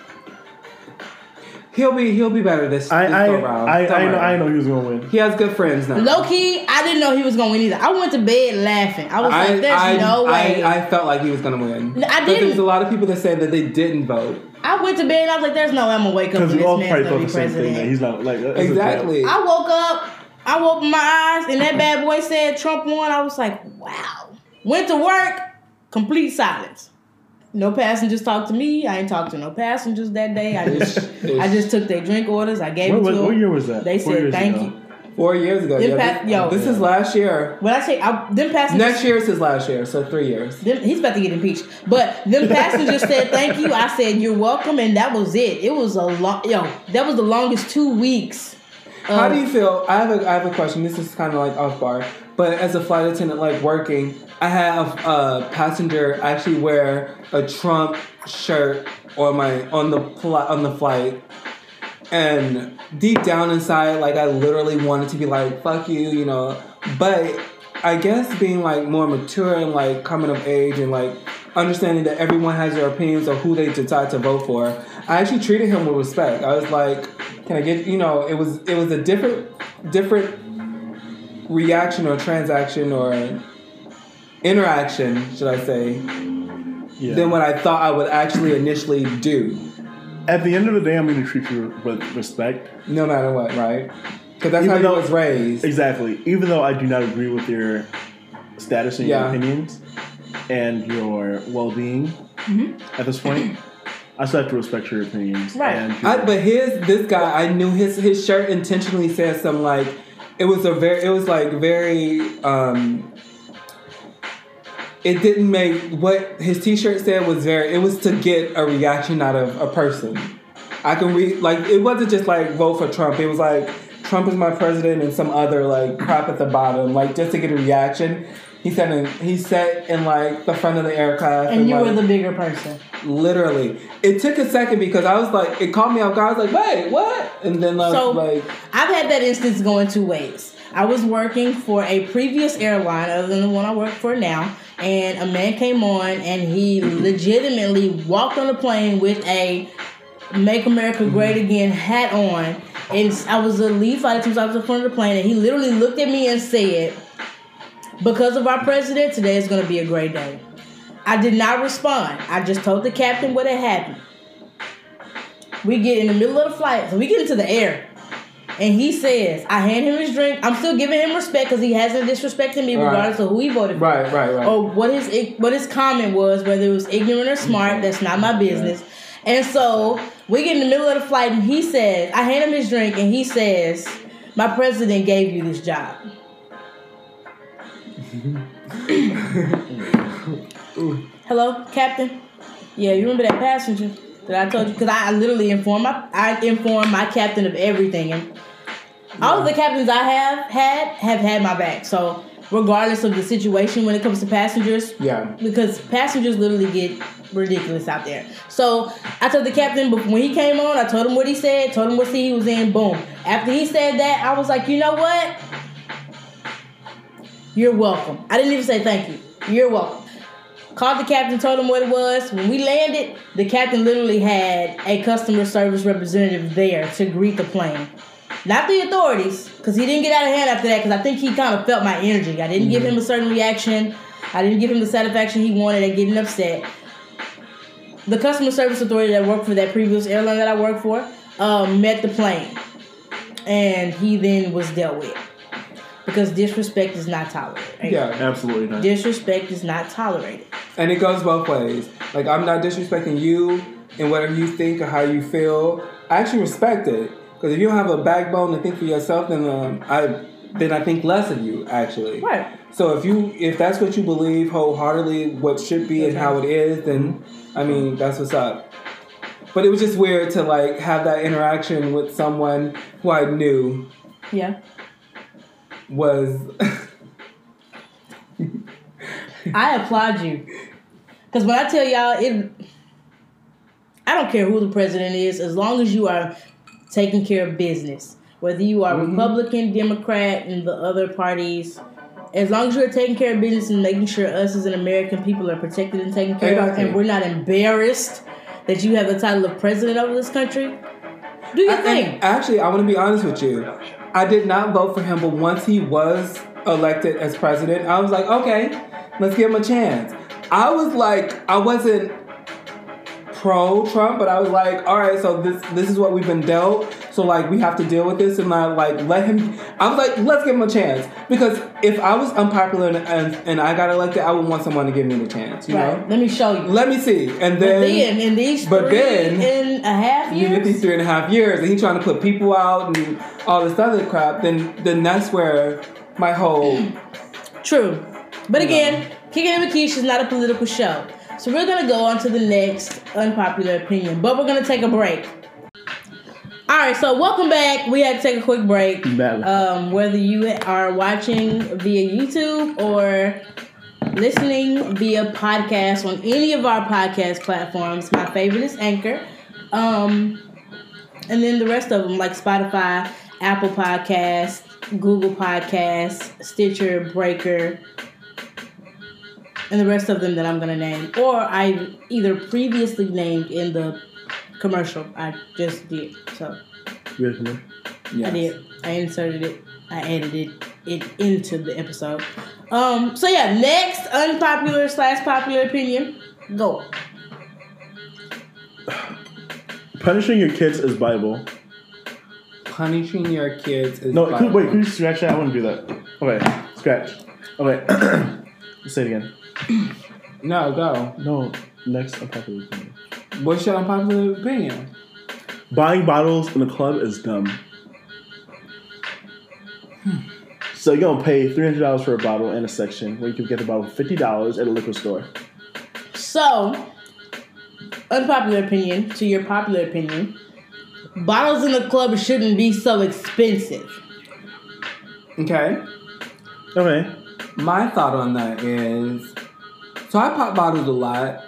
[SPEAKER 2] He'll be he'll be better this,
[SPEAKER 3] I
[SPEAKER 2] this
[SPEAKER 3] I
[SPEAKER 2] go round.
[SPEAKER 3] I,
[SPEAKER 2] Don't
[SPEAKER 3] I, know,
[SPEAKER 2] worry.
[SPEAKER 3] I know he was gonna win.
[SPEAKER 2] He has good friends now.
[SPEAKER 1] Low key, I didn't know he was gonna win either. I went to bed laughing. I was
[SPEAKER 2] I,
[SPEAKER 1] like, "There's
[SPEAKER 2] I,
[SPEAKER 1] no way."
[SPEAKER 2] I, I felt like he was gonna win.
[SPEAKER 1] No, I
[SPEAKER 2] But
[SPEAKER 1] didn't.
[SPEAKER 2] There's a lot of people that say that they didn't vote.
[SPEAKER 1] I went to bed and I was like, "There's no way I'm gonna wake up
[SPEAKER 3] Because
[SPEAKER 1] and
[SPEAKER 3] we
[SPEAKER 1] this
[SPEAKER 3] all
[SPEAKER 1] man's
[SPEAKER 3] probably
[SPEAKER 1] gonna
[SPEAKER 3] thought
[SPEAKER 1] be
[SPEAKER 3] the same thing. That
[SPEAKER 1] president."
[SPEAKER 3] he's not like that's a
[SPEAKER 2] Exactly.
[SPEAKER 1] I woke up. I opened my eyes and that bad boy said Trump won. I was like, "Wow." Went to work. Complete silence. No passengers talked to me. I ain't talked to no passengers that day. I just, I just took their drink orders. I gave
[SPEAKER 3] What,
[SPEAKER 1] it
[SPEAKER 3] what,
[SPEAKER 1] to them.
[SPEAKER 3] what year was that?
[SPEAKER 1] They
[SPEAKER 3] Four
[SPEAKER 1] said
[SPEAKER 3] years
[SPEAKER 1] thank
[SPEAKER 3] ago.
[SPEAKER 1] you.
[SPEAKER 2] Four years ago.
[SPEAKER 1] Them
[SPEAKER 2] Yeah,
[SPEAKER 1] pa-
[SPEAKER 2] this,
[SPEAKER 1] yo.
[SPEAKER 2] this is last year.
[SPEAKER 1] When I say I, them passengers,
[SPEAKER 2] Next year is his last year, so three years.
[SPEAKER 1] them, he's about to get impeached. But them passengers said thank you. I said you're welcome, and that was it. It was a long, yo. That was the longest two weeks.
[SPEAKER 2] How
[SPEAKER 1] of-
[SPEAKER 2] do you feel? I have a I have a question. This is kind of like off bar, but as a flight attendant, like working, I had a, a passenger actually wear a Trump shirt on my on the fli- on the flight, and deep down inside, like I literally wanted to be like, "Fuck you," you know. But I guess being like more mature and like coming of age and like understanding that everyone has their opinions of who they decide to vote for, I actually treated him with respect. I was like, "Can I get you know?" It was it was a different different reaction or transaction or interaction, should I say,
[SPEAKER 3] Yeah.
[SPEAKER 2] than what I thought I would actually initially do,
[SPEAKER 3] At the end of the day, I'm going to treat you with respect.
[SPEAKER 2] no matter what, right? Because that's
[SPEAKER 3] Even
[SPEAKER 2] how
[SPEAKER 3] though-
[SPEAKER 2] he was raised.
[SPEAKER 3] Exactly. Even though I do not agree with your status and
[SPEAKER 2] Yeah.
[SPEAKER 3] your opinions and your well-being at this point, I still have to respect your opinions.
[SPEAKER 1] Right.
[SPEAKER 3] And your-
[SPEAKER 2] I, but his this guy, I knew his his shirt intentionally said some like it was a very it was like very um it didn't make what his t-shirt said was very it was to get a reaction out of a person. I can read like it wasn't just like vote for Trump. It was like Trump is my president and some other like crap at the bottom, like just to get a reaction. He said in he sat in like the front of the aircraft,
[SPEAKER 1] and, and you
[SPEAKER 2] like,
[SPEAKER 1] were the bigger person.
[SPEAKER 2] Literally, it took a second because I was like, it caught me off guard. I was like, wait, what? And then I was
[SPEAKER 1] so,
[SPEAKER 2] like,
[SPEAKER 1] I've had that instance going two ways. I was working for a previous airline other than the one I work for now, and a man came on and he legitimately walked on the plane with a "Make America Great Again" hat on, and I was the lead flight attendant. I was in front of the plane, and he literally looked at me and said, "Because of our president, today is going to be a great day." I did not respond. I just told the captain what had happened. We get in the middle of the flight, so we get into the air, and he says, I hand him his drink. I'm still giving him respect because he hasn't disrespected me regardless right. of who he voted for.
[SPEAKER 2] Right, right, right.
[SPEAKER 1] Or what his what his comment was, whether it was ignorant or smart, that's not my business. And so we get in the middle of the flight, and he says, I hand him his drink, and he says, my president gave you this job. Hello, Captain? Yeah, you remember that passenger that I told you? Because I literally informed my I informed my captain of everything, and all of the captains I have had have had my back. So regardless of the situation when it comes to passengers,
[SPEAKER 2] yeah,
[SPEAKER 1] because passengers literally get ridiculous out there. So I told the captain when he came on, I told him what he said, told him what seat he was in. Boom. After he said that, I was like, you know what? You're welcome. I didn't even say thank you. You're welcome. Called the captain, told him what it was. When we landed, the captain literally had a customer service representative there to greet the plane. Not the authorities, because he didn't get out of hand after that, because I think he kind of felt my energy. I didn't mm-hmm. give him a certain reaction. I didn't give him the satisfaction he wanted at getting upset. The customer service authority that worked for that previous airline that I worked for um, met the plane. And he then was dealt with. Because disrespect is not tolerated. Right?
[SPEAKER 3] Yeah, absolutely not.
[SPEAKER 1] Disrespect is not tolerated.
[SPEAKER 2] And it goes both ways. Like, I'm not disrespecting you and whatever you think or how you feel. I actually respect it. Because if you don't have a backbone to think for yourself, then um, I then I think less of you, actually.
[SPEAKER 1] Right.
[SPEAKER 2] So if you if that's what you believe wholeheartedly, what should be and how it is, then, I mean, that's what's up. But it was just weird to, like, have that interaction with someone who I knew.
[SPEAKER 1] Yeah.
[SPEAKER 2] Was...
[SPEAKER 1] I applaud you. Because when I tell y'all, it, I don't care who the president is, as long as you are taking care of business. Whether you are mm-hmm. Republican, Democrat, and the other parties, as long as you're taking care of business and making sure us as an American people are protected and taken care exactly. of, and we're not embarrassed that you have the title of president over this country, do your I, thing.
[SPEAKER 2] Actually, I want to be honest with you. I did not vote for him, but once he was elected as president, I was like, okay, let's give him a chance. I was like, I wasn't pro-Trump, but I was like, all right, so this this is what we've been dealt. So, like, we have to deal with this and not, like, let him... I was like, let's give him a chance. Because if I was unpopular and, and, and I got elected, I would want someone to give me the chance, you
[SPEAKER 1] right.
[SPEAKER 2] know?
[SPEAKER 1] Let me show you.
[SPEAKER 2] Let me see. And then...
[SPEAKER 1] But then, in these
[SPEAKER 2] but
[SPEAKER 1] three
[SPEAKER 2] then,
[SPEAKER 1] and a half years...
[SPEAKER 2] In these three and a half years, and he's trying to put people out and all this other crap, then, then that's where my whole...
[SPEAKER 1] True. But again, know. Kicking It With Keisha is not a political show. So we're going to go on to the next unpopular opinion. But we're going to take a break. Alright, so welcome back. We had to take a quick break. Um, whether you are watching via YouTube or listening via podcast on any of our podcast platforms, my favorite is Anchor. Um, and then the rest of them like Spotify, Apple Podcasts, Google Podcasts, Stitcher, Breaker, and the rest of them that I'm going to name. Or I either previously named in the commercial I just did. So
[SPEAKER 3] you had a commercial?
[SPEAKER 1] Yes. I did. I inserted it. I edited it into the episode. Um. So yeah, next unpopular slash popular opinion. Go.
[SPEAKER 3] Punishing your kids is Bible.
[SPEAKER 2] Punishing your kids is
[SPEAKER 3] no.
[SPEAKER 2] Bible.
[SPEAKER 3] No, wait. Can you scratch that? I want to do that. Okay, scratch. Okay. Let's say it again.
[SPEAKER 2] No, go.
[SPEAKER 3] No. Next unpopular opinion.
[SPEAKER 2] What's your unpopular opinion?
[SPEAKER 3] Buying bottles in a club is dumb. Hmm. So you're going to pay three hundred dollars for a bottle in a section where you can get the bottle for fifty dollars at a liquor store.
[SPEAKER 1] So, unpopular opinion to your popular opinion. bottles in the club shouldn't be so expensive.
[SPEAKER 2] Okay.
[SPEAKER 3] Okay.
[SPEAKER 2] My thought on that is, so I pop bottles a lot.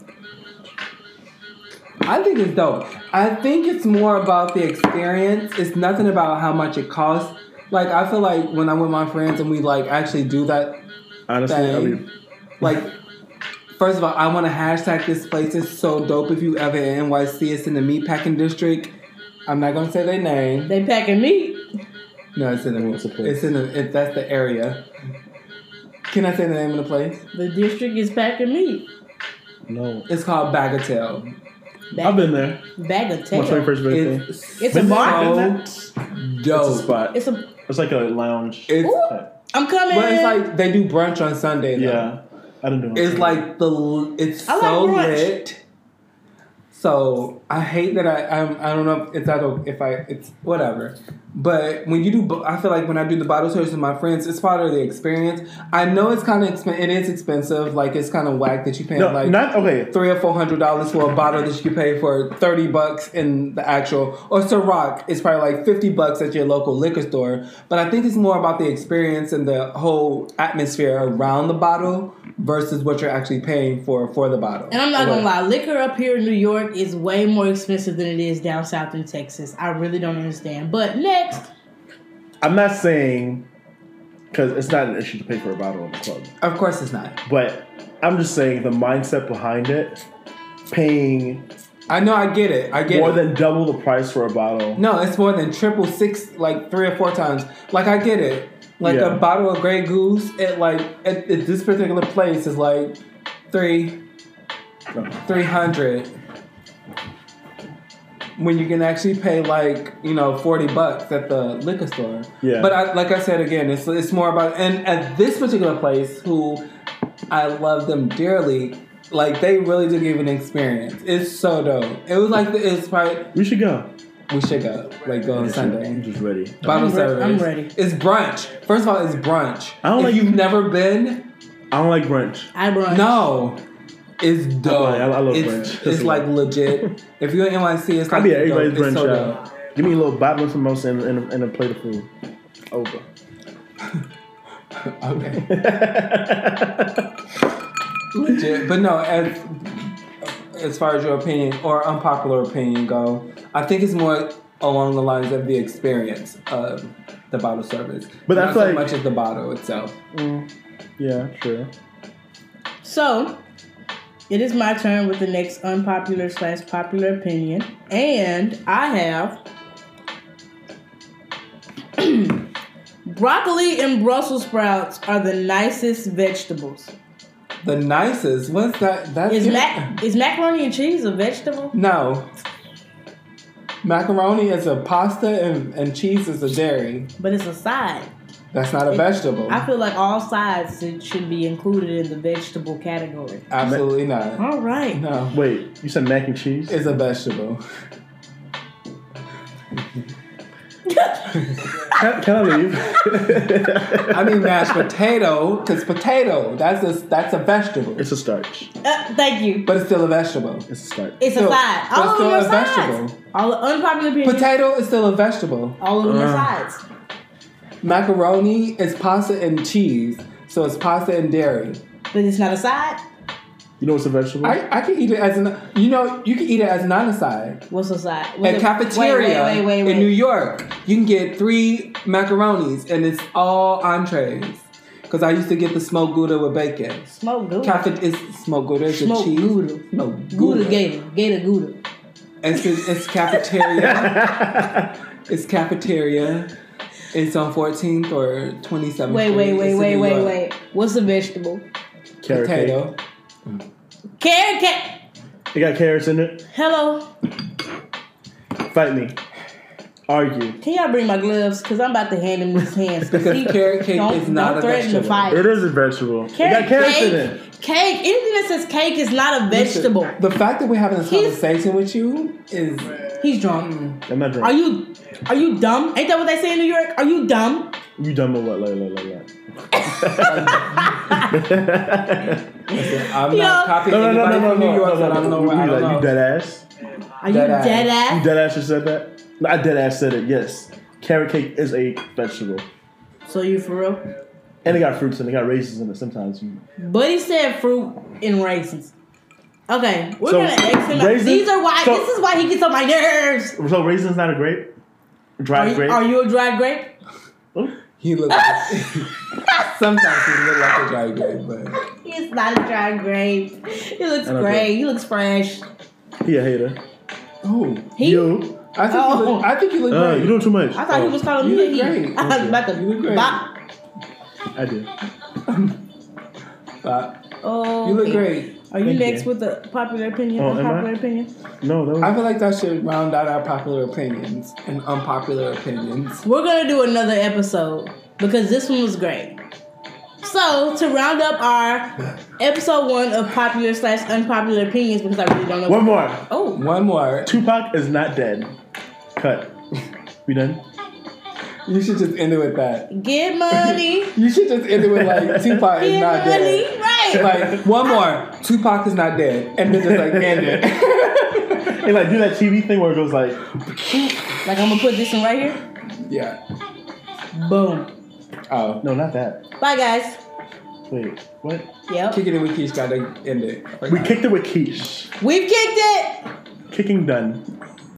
[SPEAKER 2] I think it's dope. I think it's more about the experience. It's nothing about how much it costs. Like, I feel like when I'm with my friends and we, like, actually do that
[SPEAKER 3] Honestly,
[SPEAKER 2] thing,
[SPEAKER 3] I mean,
[SPEAKER 2] like, first of all, I want to hashtag this place. It's so dope. If you ever in N Y C, it's in the meatpacking district. I'm not going to say their name.
[SPEAKER 1] They packing meat.
[SPEAKER 2] No, it's in the,
[SPEAKER 3] What's the place?
[SPEAKER 2] it's in the, it, that's the area. Can I say the name of the place?
[SPEAKER 1] The district is packing meat.
[SPEAKER 3] no.
[SPEAKER 2] It's called Bagatelle.
[SPEAKER 1] Bag,
[SPEAKER 3] I've been there.
[SPEAKER 1] Bag of
[SPEAKER 3] My
[SPEAKER 1] tail.
[SPEAKER 3] twenty-first birthday.
[SPEAKER 2] It's,
[SPEAKER 1] It's a
[SPEAKER 3] Been
[SPEAKER 1] bar.
[SPEAKER 3] there?
[SPEAKER 2] so
[SPEAKER 3] It's
[SPEAKER 2] dope.
[SPEAKER 3] a spot.
[SPEAKER 1] It's a.
[SPEAKER 3] It's like a lounge.
[SPEAKER 2] It's,
[SPEAKER 1] Ooh, I'm coming.
[SPEAKER 2] but it's like they do brunch on Sunday. Though.
[SPEAKER 3] Yeah. I didn't do it.
[SPEAKER 2] It's like the it's
[SPEAKER 1] I like
[SPEAKER 2] so
[SPEAKER 1] brunch.
[SPEAKER 2] lit. So I hate that I I'm, I don't know if it's I don't if I it's whatever. But when you do, I feel like when I do the bottle service with my friends, it's part of the experience. I know it's kind of expen- it is expensive. Like it's kind of whack that you pay
[SPEAKER 3] no,
[SPEAKER 2] like
[SPEAKER 3] not okay.
[SPEAKER 2] three or four hundred dollars for a bottle that you can pay for thirty bucks in the actual or Ciroc is probably like fifty bucks at your local liquor store. But I think it's more about the experience and the whole atmosphere around the bottle versus what you're actually paying for for the bottle.
[SPEAKER 1] And I'm not
[SPEAKER 3] Okay.
[SPEAKER 1] gonna lie, liquor up here in New York is way more expensive than it is down south in Texas. I really don't understand. But next,
[SPEAKER 3] I'm not saying because it's not an issue to pay for a bottle in the club,
[SPEAKER 2] Of course, it's not.
[SPEAKER 3] but I'm just saying the mindset behind it, paying
[SPEAKER 2] I know. I get it. I get
[SPEAKER 3] more
[SPEAKER 2] it.
[SPEAKER 3] than double the price for a bottle.
[SPEAKER 2] No, it's more than triple six, like three or four times. Like I get it. Like
[SPEAKER 3] Yeah.
[SPEAKER 2] a bottle of Grey Goose at like at, at this particular place is like three three hundred. When you can actually pay like you know forty bucks at the liquor store.
[SPEAKER 3] Yeah.
[SPEAKER 2] But I, like I said again, it's it's more about and at this particular place, who I love them dearly. Like they really do give an experience. It's so dope. It was like the, it's probably
[SPEAKER 3] We should go.
[SPEAKER 2] we should go like go on
[SPEAKER 3] I'm
[SPEAKER 2] Sunday.
[SPEAKER 3] just ready.
[SPEAKER 2] Bottle
[SPEAKER 1] I'm re-
[SPEAKER 2] service.
[SPEAKER 1] I'm ready.
[SPEAKER 2] It's brunch. First of all, it's brunch.
[SPEAKER 3] I don't
[SPEAKER 2] if
[SPEAKER 3] like-
[SPEAKER 2] you've never been,
[SPEAKER 3] I don't like brunch.
[SPEAKER 1] I brunch.
[SPEAKER 2] no. It's dope.
[SPEAKER 3] I like- I love
[SPEAKER 2] it's,
[SPEAKER 3] brunch.
[SPEAKER 2] It's like legit. If you're in N Y C, it's
[SPEAKER 3] I
[SPEAKER 2] like
[SPEAKER 3] be at
[SPEAKER 2] dope.
[SPEAKER 3] everybody's
[SPEAKER 2] It's
[SPEAKER 3] brunch
[SPEAKER 2] so
[SPEAKER 3] shop.
[SPEAKER 2] dope.
[SPEAKER 3] Give me a little bottle of samosa and, and, a, and a plate of food. Over.
[SPEAKER 2] Okay. Legit. But no, as as far as your opinion or unpopular opinion go, I think it's more along the lines of the experience of the bottle service.
[SPEAKER 3] But
[SPEAKER 2] not
[SPEAKER 3] I
[SPEAKER 2] so
[SPEAKER 3] feel like-
[SPEAKER 2] much as the bottle itself.
[SPEAKER 3] Mm, yeah, sure.
[SPEAKER 1] So, it is my turn with the next unpopular slash popular opinion. And I have broccoli and Brussels sprouts are the nicest vegetables.
[SPEAKER 2] The nicest. What's that? That's
[SPEAKER 1] Is
[SPEAKER 2] your-
[SPEAKER 1] mac is macaroni and cheese a vegetable?
[SPEAKER 2] No. Macaroni is a pasta and, and cheese is a dairy.
[SPEAKER 1] But it's a side.
[SPEAKER 2] That's not a
[SPEAKER 1] It-
[SPEAKER 2] vegetable.
[SPEAKER 1] I feel like all sides should- should be included in the vegetable category.
[SPEAKER 2] Absolutely not.
[SPEAKER 1] All right.
[SPEAKER 2] No.
[SPEAKER 3] Wait, you said mac and cheese?
[SPEAKER 2] It's a vegetable.
[SPEAKER 3] Can, can I leave?
[SPEAKER 2] I mean mashed potato, because potato, that's a, that's a vegetable.
[SPEAKER 3] It's a starch.
[SPEAKER 1] Uh, thank you.
[SPEAKER 2] But it's still a vegetable.
[SPEAKER 3] It's a starch.
[SPEAKER 1] It's
[SPEAKER 2] Still-
[SPEAKER 1] a side.
[SPEAKER 2] but
[SPEAKER 1] All of them
[SPEAKER 2] still
[SPEAKER 1] are
[SPEAKER 2] a
[SPEAKER 1] sides.
[SPEAKER 2] vegetable.
[SPEAKER 1] All unpopular opinion.
[SPEAKER 2] Potato is still a vegetable.
[SPEAKER 1] All of them are
[SPEAKER 3] Uh.
[SPEAKER 1] sides.
[SPEAKER 2] Macaroni is pasta and cheese. So it's pasta and dairy.
[SPEAKER 1] But it's not a side.
[SPEAKER 3] You know what's a vegetable?
[SPEAKER 2] I, I can eat it as an, you know, you can eat it as not a side.
[SPEAKER 1] What's a side? What's
[SPEAKER 2] At
[SPEAKER 1] a-
[SPEAKER 2] cafeteria
[SPEAKER 1] Wait, wait, wait, wait,
[SPEAKER 2] in New
[SPEAKER 1] wait.
[SPEAKER 2] York, you can get three macaronis and it's all entrees. Because I used to get the smoked Gouda with bacon.
[SPEAKER 1] Smoke Gouda.
[SPEAKER 2] Cafe is smoked Gouda is a
[SPEAKER 1] Smoked
[SPEAKER 2] cheese.
[SPEAKER 1] Gouda.
[SPEAKER 2] Smoked
[SPEAKER 1] Gouda
[SPEAKER 2] Gouda.
[SPEAKER 1] Gator. Gator Gouda.
[SPEAKER 2] It's, it's cafeteria. It's cafeteria. It's on fourteenth or twenty-seventh.
[SPEAKER 1] Wait, wait, wait,
[SPEAKER 2] It's in
[SPEAKER 1] wait,
[SPEAKER 2] New
[SPEAKER 1] wait,
[SPEAKER 2] York.
[SPEAKER 1] wait. What's a vegetable?
[SPEAKER 3] Carrot cake.
[SPEAKER 2] Potato.
[SPEAKER 1] Carrot cake.
[SPEAKER 3] It got carrots in it.
[SPEAKER 1] Hello.
[SPEAKER 3] Fight me. Argue.
[SPEAKER 1] Can y'all bring my gloves? Because I'm about to hand him these hands.
[SPEAKER 2] Because
[SPEAKER 1] he-
[SPEAKER 2] carrot cake
[SPEAKER 1] don't-
[SPEAKER 2] is not
[SPEAKER 1] don't
[SPEAKER 2] a
[SPEAKER 1] threaten
[SPEAKER 2] vegetable.
[SPEAKER 1] to fight.
[SPEAKER 3] It is a vegetable.
[SPEAKER 1] Carrot
[SPEAKER 3] it got carrots
[SPEAKER 1] cake,
[SPEAKER 3] in it.
[SPEAKER 1] Cake. Anything that says cake is not a vegetable.
[SPEAKER 2] The fact that we're having this
[SPEAKER 1] He's-
[SPEAKER 2] conversation with you is
[SPEAKER 1] He's drunk.
[SPEAKER 3] I'm not drunk.
[SPEAKER 1] Are you? Are you dumb? Ain't that what they say in New York? Are you dumb?
[SPEAKER 3] You dumb or what? Like, like, like, like.
[SPEAKER 2] Listen, I'm
[SPEAKER 1] Yo.
[SPEAKER 2] not copying
[SPEAKER 3] No, no, no,
[SPEAKER 2] anybody
[SPEAKER 3] no, no,
[SPEAKER 2] from New
[SPEAKER 3] no,
[SPEAKER 2] York,
[SPEAKER 3] no,
[SPEAKER 2] so
[SPEAKER 3] no,
[SPEAKER 2] I don't know.
[SPEAKER 3] no.
[SPEAKER 2] I
[SPEAKER 3] You
[SPEAKER 2] don't
[SPEAKER 3] like, you
[SPEAKER 2] know.
[SPEAKER 3] dead ass?
[SPEAKER 1] Are you
[SPEAKER 2] Dead ass.
[SPEAKER 1] dead
[SPEAKER 3] You
[SPEAKER 1] ass?
[SPEAKER 3] dead ass just said that? No, I dead ass said it, yes. Carrot cake is a vegetable.
[SPEAKER 1] So you for real?
[SPEAKER 3] And it got fruits and it got raisins in it sometimes. You,
[SPEAKER 1] But he said fruit and raisins. Okay, we're
[SPEAKER 3] So,
[SPEAKER 1] gonna X him out.
[SPEAKER 3] raisins-
[SPEAKER 1] These are why.
[SPEAKER 3] so-
[SPEAKER 1] this is why he gets on my nerves.
[SPEAKER 3] so raisins not a grape?
[SPEAKER 1] Are
[SPEAKER 3] Dried
[SPEAKER 1] you,
[SPEAKER 3] grape?
[SPEAKER 1] are you a dried grape?
[SPEAKER 3] Oh,
[SPEAKER 2] He looks. Sometimes he looks like a dry grape, but
[SPEAKER 1] He's not a dried grape. He looks
[SPEAKER 3] I don't
[SPEAKER 1] great.
[SPEAKER 3] care.
[SPEAKER 1] He looks fresh.
[SPEAKER 3] he a hater.
[SPEAKER 2] oh,
[SPEAKER 1] He.
[SPEAKER 3] You.
[SPEAKER 2] I think
[SPEAKER 1] Oh.
[SPEAKER 2] you look. I think you look
[SPEAKER 3] Uh,
[SPEAKER 2] great.
[SPEAKER 3] you doing too much.
[SPEAKER 1] I thought he was calling
[SPEAKER 2] You
[SPEAKER 1] me a
[SPEAKER 2] look
[SPEAKER 1] he.
[SPEAKER 2] great.
[SPEAKER 1] I was about to
[SPEAKER 2] You look great.
[SPEAKER 1] bop.
[SPEAKER 3] I did.
[SPEAKER 2] Uh,
[SPEAKER 1] Oh,
[SPEAKER 2] you look
[SPEAKER 1] he-
[SPEAKER 2] great.
[SPEAKER 1] Are you
[SPEAKER 3] Thank
[SPEAKER 1] next
[SPEAKER 3] you.
[SPEAKER 1] with the popular opinion?
[SPEAKER 3] Oh, am
[SPEAKER 1] Unpopular
[SPEAKER 3] I?
[SPEAKER 1] opinion.
[SPEAKER 3] No, that was.
[SPEAKER 2] I feel like that should round out our popular opinions and unpopular opinions.
[SPEAKER 1] We're gonna do another episode because this one was great. So to round up our episode one of popular slash unpopular opinions, because I really don't know.
[SPEAKER 3] One more.
[SPEAKER 1] Oh,
[SPEAKER 2] One more.
[SPEAKER 3] Tupac is not dead. Cut. We done?
[SPEAKER 2] You should just end it with that.
[SPEAKER 1] get money,
[SPEAKER 2] You should just end it with like Tupac is
[SPEAKER 1] get
[SPEAKER 2] not
[SPEAKER 1] money,
[SPEAKER 2] dead.
[SPEAKER 1] right?
[SPEAKER 2] Like one more. Tupac is not dead, and then just like end it.
[SPEAKER 3] And like do that T V thing where it goes like,
[SPEAKER 1] Like I'm gonna put this one right here.
[SPEAKER 2] Yeah.
[SPEAKER 1] Boom.
[SPEAKER 2] Oh.
[SPEAKER 3] no, not that.
[SPEAKER 1] Bye guys.
[SPEAKER 3] Wait, what?
[SPEAKER 1] Yep.
[SPEAKER 2] Kicking it with Keish gotta end it.
[SPEAKER 3] We kicked it with quiche.
[SPEAKER 1] We've kicked it.
[SPEAKER 3] Kicking done.